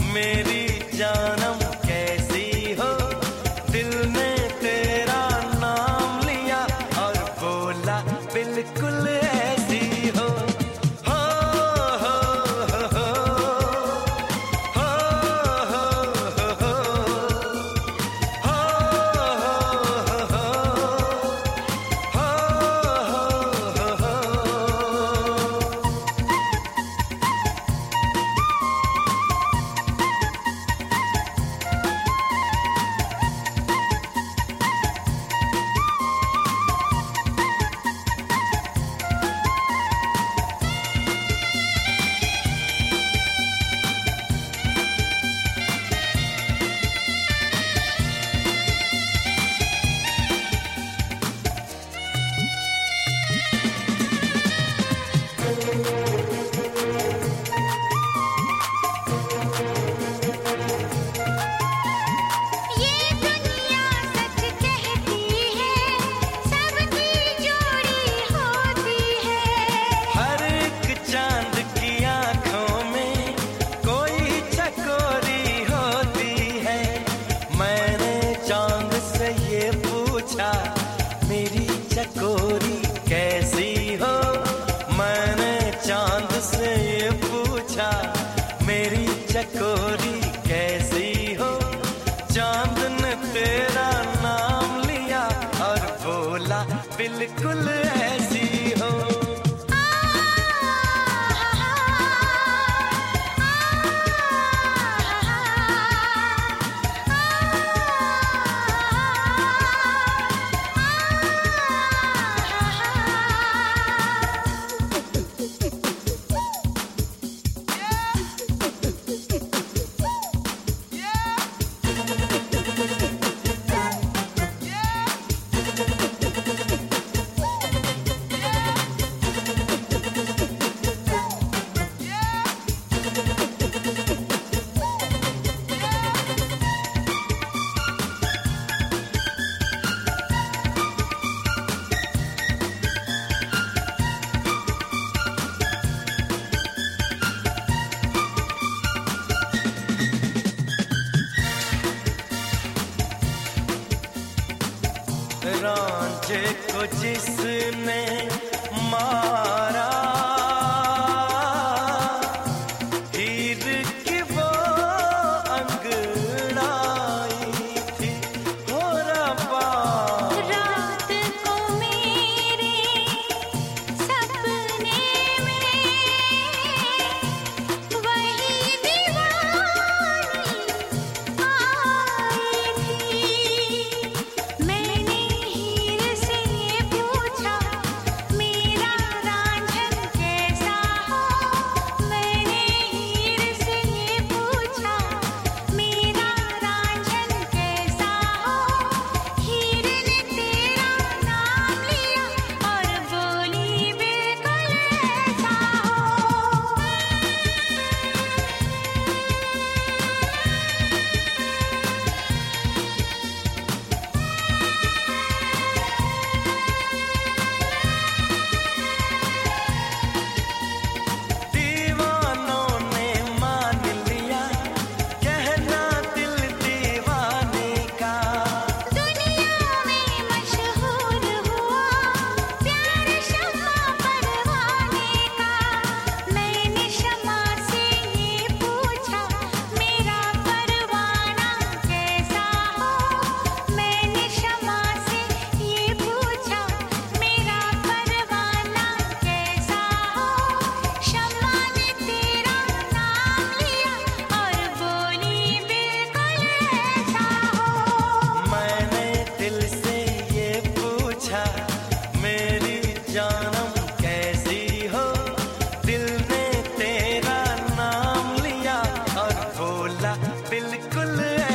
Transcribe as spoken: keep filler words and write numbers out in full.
मेरी जानम कैसी हो, दिल ने तेरा नाम लिया और बोला बिल्कुल ऐसी हो। हो हो हो हो हो हो हो हो मेरी चकोरी कैसी हो, मैंने चांद से ये पूछा मेरी चकोरी कैसी हो। चांद ने तेरा नाम लिया और बोला बिल्कुल ऐसी हो। रांझे को जिसने मारा, हीर की वो अंगड़ाई थी हो रब्बा। रात को मेरे सपने में वही दीवानी आई थी। मैंने जानम कैसी हो, दिल ने तेरा नाम लिया और बोला बिल्कुल